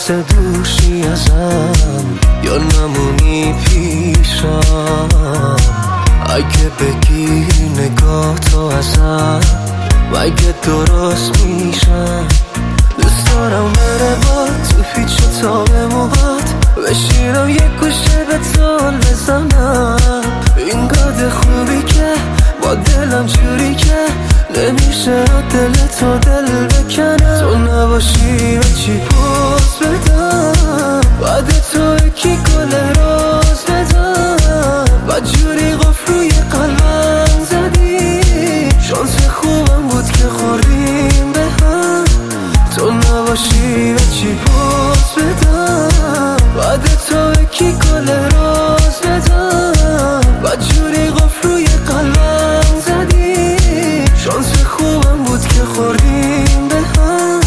لحظه دوشی ازم یا نمونی پیشم. اگه بگیری نگاه تو ازم مگه درست میشم. دوست دارم بره با تو پیچ و تاب موهات بشینم یک گوشه به تو بزنم. اینقدر خوبی که با دلم جوری که نمیشه دل تو دل بکنم. تو نباشی و چی پوز بدم بعد تو یکی گل روز بدم. بعد جوری قفل روی قلبم زدی شانس خوبم بود که خوردیم به هم. تو نباشی و چی پوز بدم بعد تو یکی گل روز بدم. بعد جوری قفل روی قلبم زدی شانس خوبم بود که خوردیم به هم.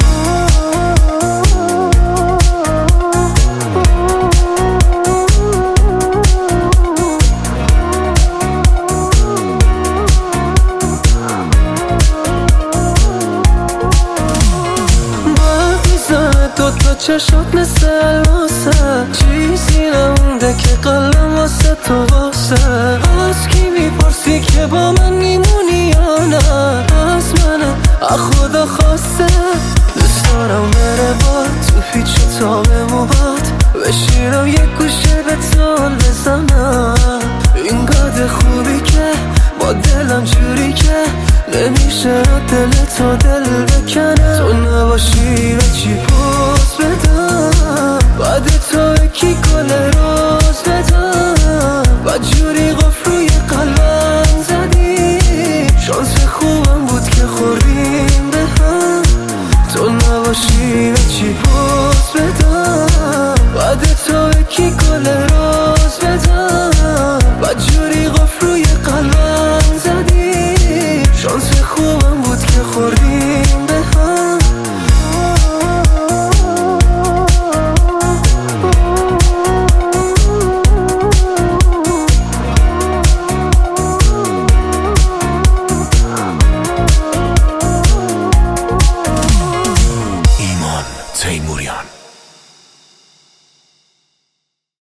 دوتا چشات مثل الماسه چیزی نمونده که قلبم واسه تو واسه. از کی میپرسی که با من میمونی یا نه؟ از منه خدا خواسته. دوست دارم بره با تو پیچ و تاب موهات بشینم یک گوشه به تو بزنم. اینقدر خوبی که با دلم جوری که نمیشه دل تو دل بکنم. تو نباشی و چی پوز بدم بعد تو یکی گل روز بدم. بعد جوری قفل روی قلبم زدی شانس خوبم بود که خوردیم به هم. تو نباشی و چی پوز بدم بعد تو یکی گل